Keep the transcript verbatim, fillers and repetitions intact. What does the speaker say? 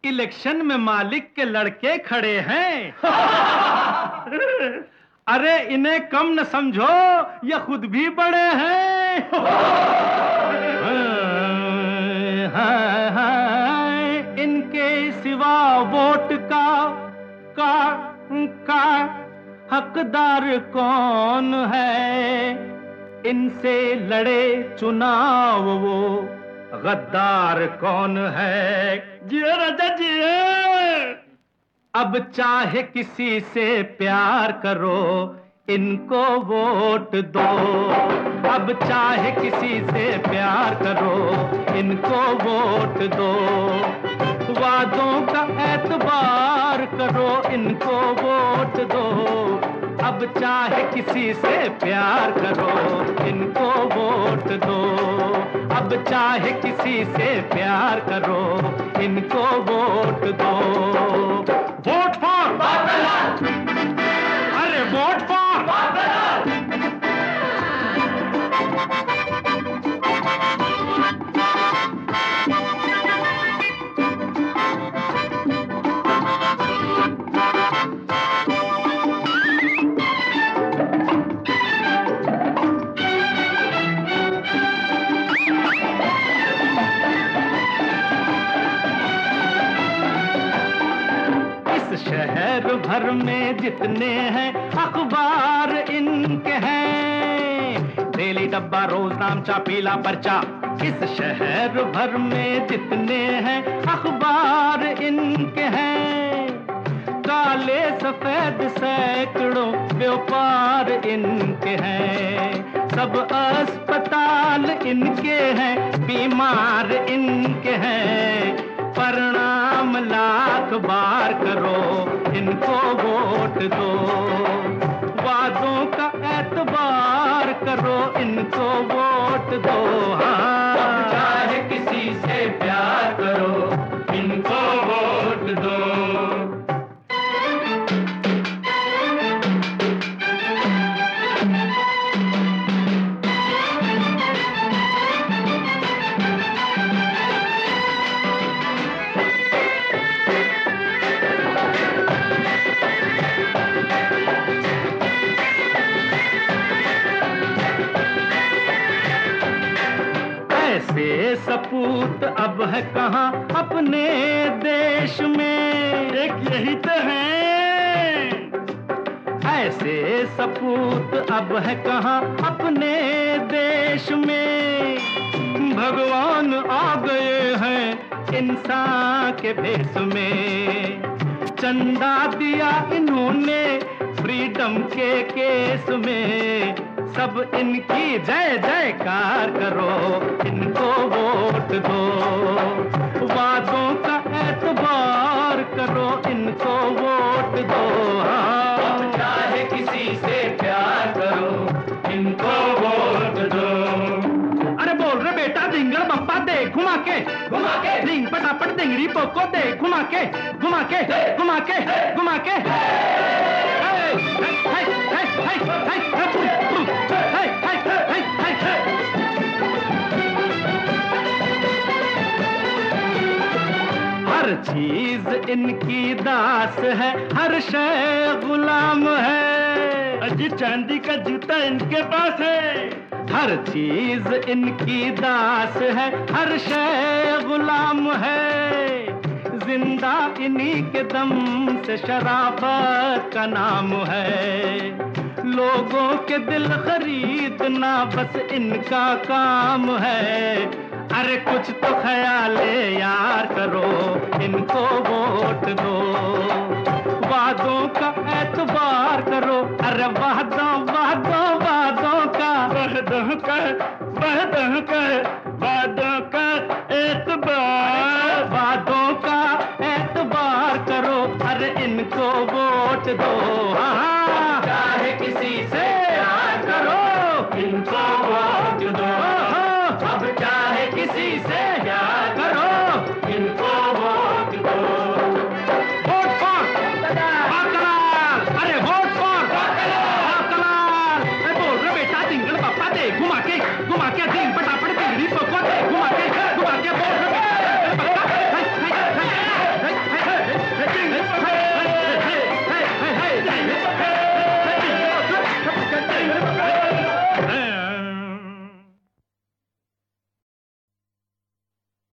Election में मालिक के लड़के खड़े हैं। अरे इन्हें कम न समझो, ये खुद भी बड़े हैं। हाँ, हाँ, इनके सिवा वोट का का का हकदार कौन है? इनसे लड़े चुनाव वो गद्दार कौन है? जियो राजा जियो। अब चाहे किसी से प्यार करो, इनको वोट दो। अब चाहे किसी से प्यार करो, इनको वोट दो। वादों का एतबार करो, इनको वोट दो। अब चाहे किसी से प्यार करो, इनको वोट दो। अब चाहे किसी से प्यार करो, इनको वोट दो। वोट फॉर बादल, अरे वोट फॉर बादल। शहर भर में जितने हैं अखबार इनके हैं, डेली डब्बा, रोज नामचा, पीला पर्चा। इस शहर भर में जितने हैं अखबार इनके हैं, काले सफेद सैकड़ों व्यापार इनके हैं। सब अस्पताल इनके हैं, बीमार इनके हैं। परिणाम लाख बार करो, इनको वोट दो। वादों का एतबार करो, इनको वोट दो। हाँ, चाहे किसी से प्यार करो, इनको वोट दो। ऐसे सपूत अब है कहाँ अपने देश में, एक यही तो है। ऐसे सपूत अब है कहाँ अपने देश में। भगवान आ गए हैं इंसान के भेष में। चंदा दिया इन्होंने फ्रीडम के केस में। सब इनकी जय जयकार करो, इनको वोट दो। वादों का एतबार करो, इनको वोट दो। हाँ, चाहे किसी से प्यार करो, इनको वोट दो। अरे बोल रहे बेटा, डिंगल बप्पा दे घुमा के घुमा के, डिंग पटापट डिंगड़ी पोको दे घुमा के घुमा के घुमा के घुमा के। हर चीज इनकी दास है, हर शय गुलाम है। अजी चांदी का जूता इनके पास है। हर चीज इनकी दास है, हर शय गुलाम है। जिंदा इन्हीं के दम से शराफत का नाम है। लोगों के दिल खरीदना बस इनका काम है। अरे कुछ तो ख्याले यार करो, इनको वोट दो। वादों का एतबार करो, अरे वादों वादों वादों का वादों का वादों का वादों का एतबार। वादों का एतबार करो, अरे इनको वोट दो। हाँ, चाहे किसी से प्यार करो, इनको वोट दो। अब चाहे किसी से प्यार करो, इनको वोट दो। वोट फॉर बाकलाल, अरे वोट फॉर बाकलाल। मैं बोल रहा बेटा, डिंगल बप्पा दे घुमा के घुमा के